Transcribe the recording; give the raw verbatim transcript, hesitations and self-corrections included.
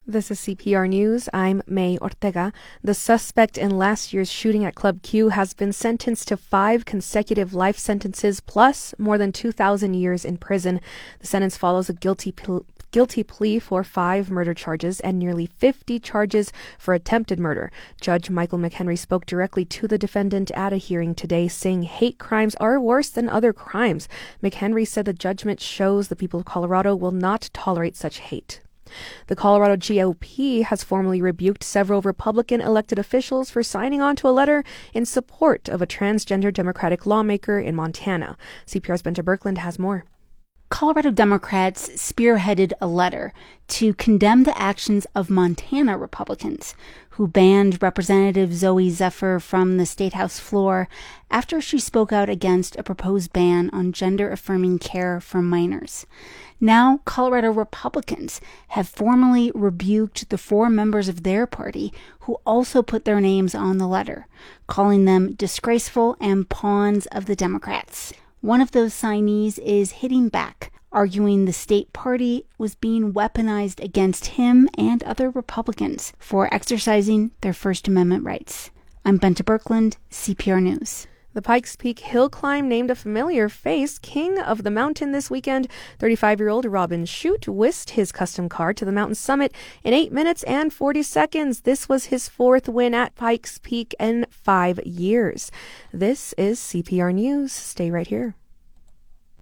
This is C P R News. I'm May Ortega. The suspect in last year's shooting at Club Q has been sentenced to five consecutive life sentences plus more than two thousand years in prison. The sentence follows a guilty pl- guilty plea for five murder charges and nearly fifty charges for attempted murder. Judge Michael McHenry spoke directly to the defendant at a hearing today, saying hate crimes are worse than other crimes. McHenry said the judgment shows the people of Colorado will not tolerate such hate. The Colorado G O P has formally rebuked several Republican elected officials for signing on to a letter in support of a transgender Democratic lawmaker in Montana. C P R's Benta Birkeland has more. Colorado Democrats spearheaded a letter to condemn the actions of Montana Republicans who banned Representative Zooey Zephyr from the State House floor after she spoke out against a proposed ban on gender-affirming care for minors. Now, Colorado Republicans have formally rebuked the four members of their party who also put their names on the letter, calling them disgraceful and pawns of the Democrats. One of those signees is hitting back, arguing the state party was being weaponized against him and other Republicans for exercising their First Amendment rights. I'm Benta Birkeland, C P R News. The Pikes Peak hill climb named a familiar face king of the mountain this weekend. thirty-five-year-old Robin Shute whisked his custom car to the mountain summit in eight minutes and forty seconds. This was his fourth win at Pikes Peak in five years. This is C P R News. Stay right here.